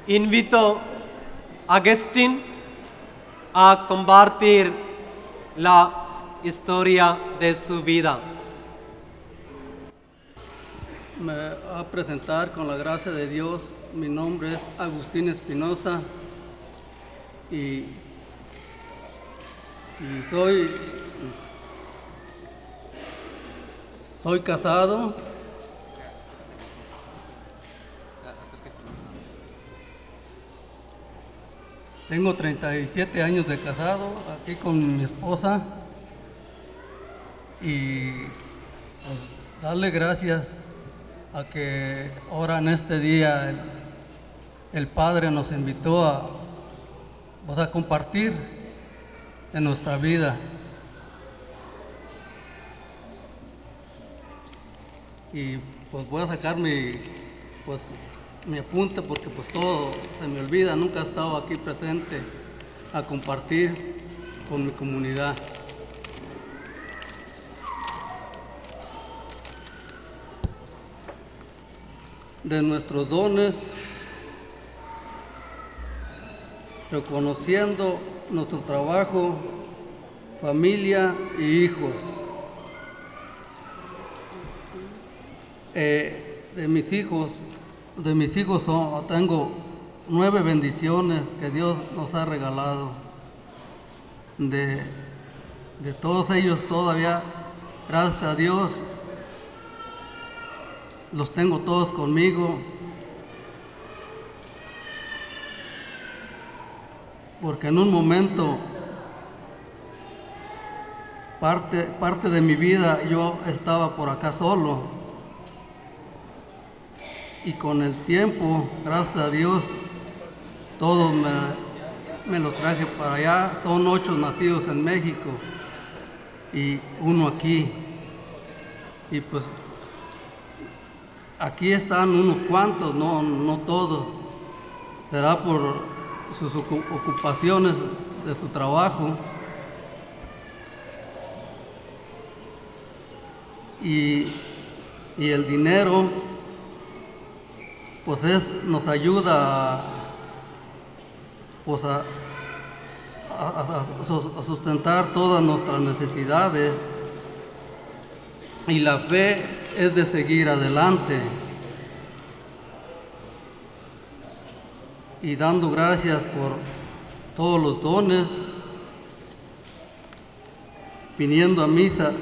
Invito a Agustín a compartir la historia de su vida. Me va a presentar con la gracia de Dios. Mi nombre es Agustín Espinosa y soy casado. Tengo 37 años de casado aquí con mi esposa y pues, darle gracias a que ahora en este día el Padre nos invitó a compartir en nuestra vida. Y pues voy a sacar mi apunte porque pues todo se me olvida, nunca he estado aquí presente a compartir con mi comunidad. De nuestros dones, reconociendo nuestro trabajo, familia y hijos. De mis hijos tengo 9 bendiciones que Dios nos ha regalado. De todos ellos todavía, gracias a Dios, los tengo todos conmigo. Porque en un momento, parte de mi vida, yo estaba por acá solo. Y con el tiempo, gracias a Dios, todos me los traje para allá. Son 8 nacidos en México y 1 aquí. Y pues aquí están unos cuantos, no todos. Será por sus ocupaciones de su trabajo. Y el dinero pues nos ayuda a sustentar todas nuestras necesidades, y la fe es de seguir adelante y dando gracias por todos los dones, viniendo a misa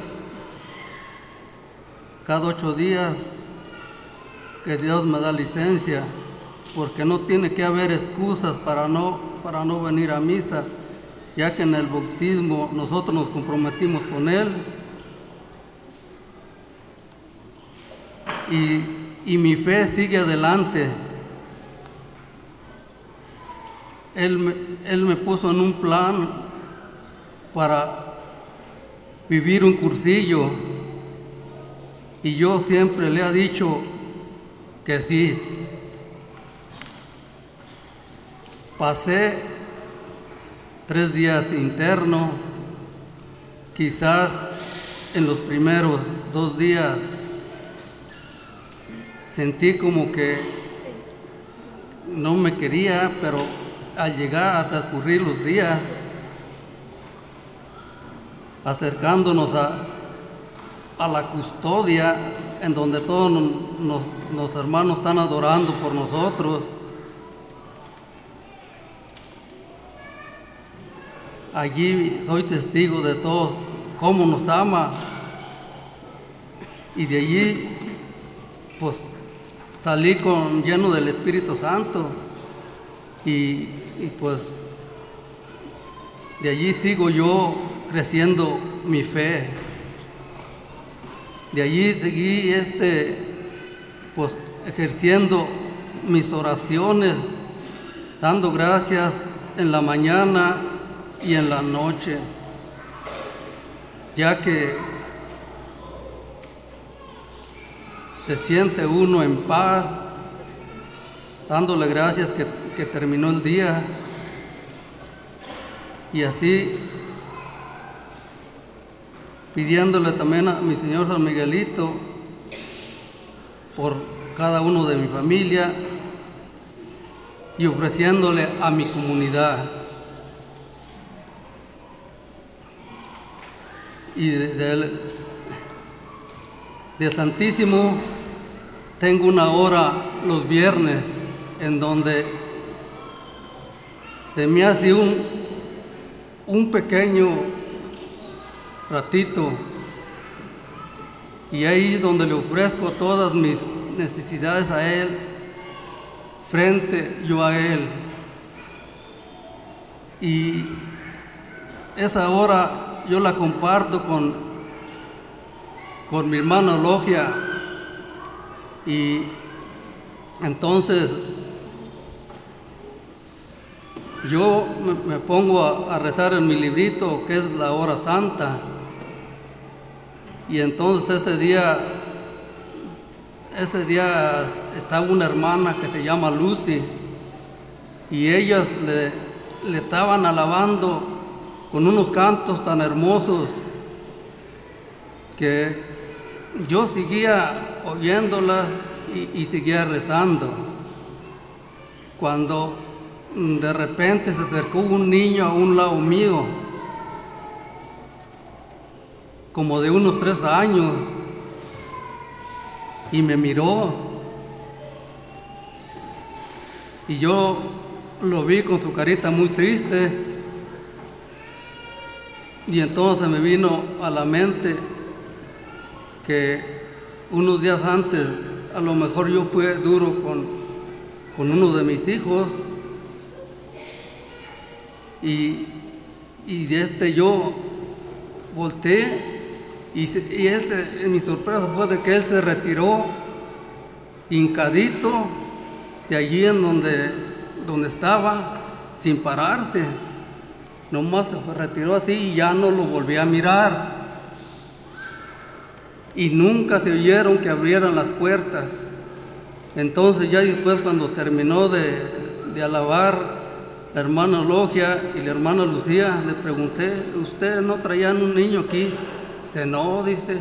cada 8 días que Dios me da licencia, porque no tiene que haber excusas para no venir a misa, ya que en el bautismo nosotros nos comprometimos con Él y mi fe sigue adelante. Él me puso en un plan para vivir un cursillo y yo siempre le he dicho que sí. Pasé 3 días interno, quizás en los primeros 2 días sentí como que no me quería, pero al llegar a transcurrir los días, acercándonos a la custodia, en donde todos los hermanos están adorando por nosotros, allí soy testigo de todo, cómo nos ama, y de allí pues salí lleno del Espíritu Santo, y pues de allí sigo yo creciendo mi fe. De allí seguí pues ejerciendo mis oraciones, dando gracias en la mañana y en la noche, ya que se siente uno en paz, dándole gracias que terminó el día, y así pidiéndole también a mi Señor San Miguelito por cada uno de mi familia y ofreciéndole a mi comunidad. Y de Santísimo tengo una hora los viernes en donde se me hace un pequeño ratito, y ahí es donde le ofrezco todas mis necesidades a Él, frente yo a Él. Y esa hora yo la comparto con mi hermana Logia, y entonces yo me pongo a rezar en mi librito, que es la hora santa. Y entonces ese día estaba una hermana que se llama Lucy, y ellas le estaban alabando con unos cantos tan hermosos que yo seguía oyéndolas y seguía rezando. Cuando de repente se acercó un niño a un lado mío, como de unos 3 años, y me miró, y yo lo vi con su carita muy triste, y entonces me vino a la mente que unos días antes a lo mejor yo fui duro con uno de mis hijos, y yo volteé, y mi sorpresa fue de que él se retiró hincadito de allí en donde estaba, sin pararse. Nomás se retiró así y ya no lo volví a mirar. Y nunca se oyeron que abrieran las puertas. Entonces ya después, cuando terminó de alabar la hermana Logia y la hermana Lucía, le pregunté: ¿ustedes no traían un niño aquí? Dice: no, dice,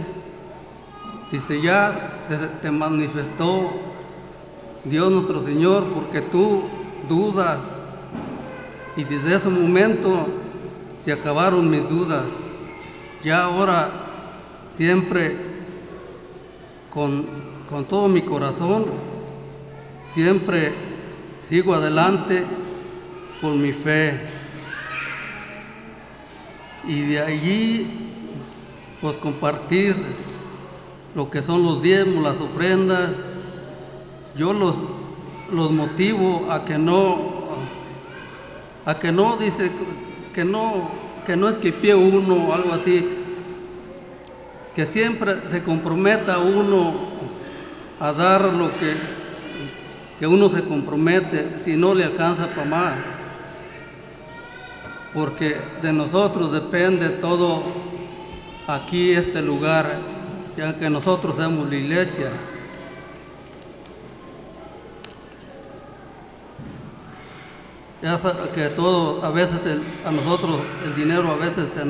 ya te manifestó Dios nuestro Señor, porque tú dudas. Y desde ese momento se acabaron mis dudas. Ya ahora siempre con todo mi corazón, siempre sigo adelante con mi fe. Y de allí, pues compartir lo que son los diezmos, las ofrendas. Yo los motivo a que no dice que no esquipie uno o algo así, que siempre se comprometa uno a dar lo que uno se compromete, si no le alcanza para más, porque de nosotros depende todo aquí, este lugar, ya que nosotros somos la iglesia. Ya sabe que todo, a veces a nosotros el dinero a veces se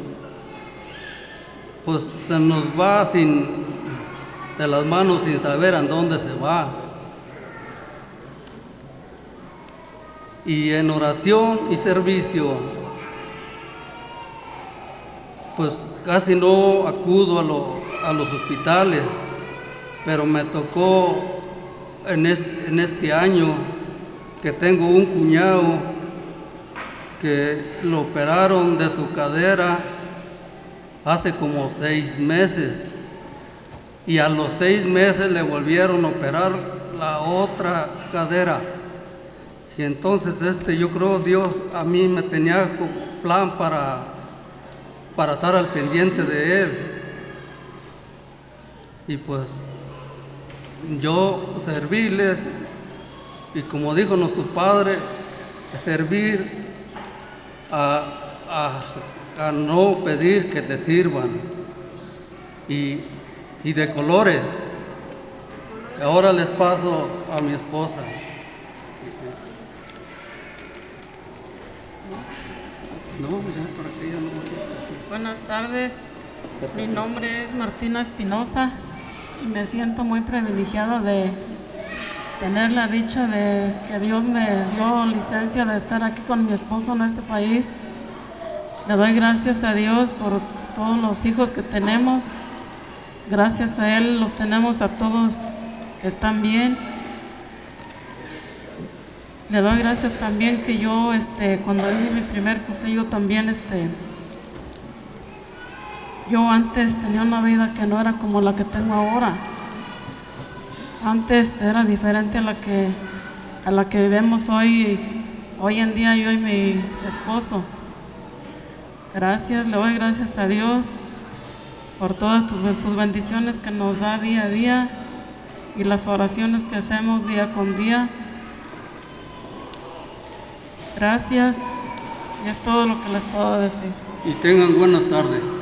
nos va de las manos sin saber a dónde se va. Y en oración y servicio, pues casi no acudo a los hospitales, pero me tocó en este año que tengo un cuñado que lo operaron de su cadera hace como 6 meses, y a los 6 meses le volvieron a operar la otra cadera. Y entonces yo creo Dios a mí me tenía plan para estar al pendiente de él. Y pues yo servirles, y como dijo nuestro Padre, servir a no pedir que te sirvan, y de colores. Ahora les paso a mi esposa. No, ya por aquí ya no. Buenas tardes, mi nombre es Martina Espinosa y me siento muy privilegiada de tener la dicha de que Dios me dio licencia de estar aquí con mi esposo en este país. Le doy gracias a Dios por todos los hijos que tenemos. Gracias a Él los tenemos a todos que están bien. Le doy gracias también que yo, cuando di mi primer cursillo también, yo antes tenía una vida que no era como la que tengo ahora. Antes era diferente a la que vivimos hoy en día, yo y mi esposo. Gracias, le doy gracias a Dios por todas sus bendiciones que nos da día a día y las oraciones que hacemos día con día. Gracias, y es todo lo que les puedo decir. Y tengan buenas tardes.